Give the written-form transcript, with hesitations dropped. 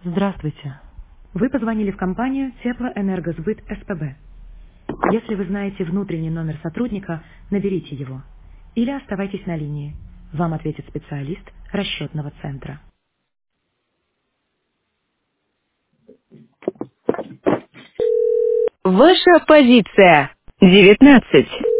Здравствуйте. Вы позвонили в компанию Теплоэнергосбыт СПБ. Если вы знаете внутренний номер сотрудника, наберите его. Или оставайтесь на линии. Вам ответит специалист расчетного центра. Ваша позиция 19.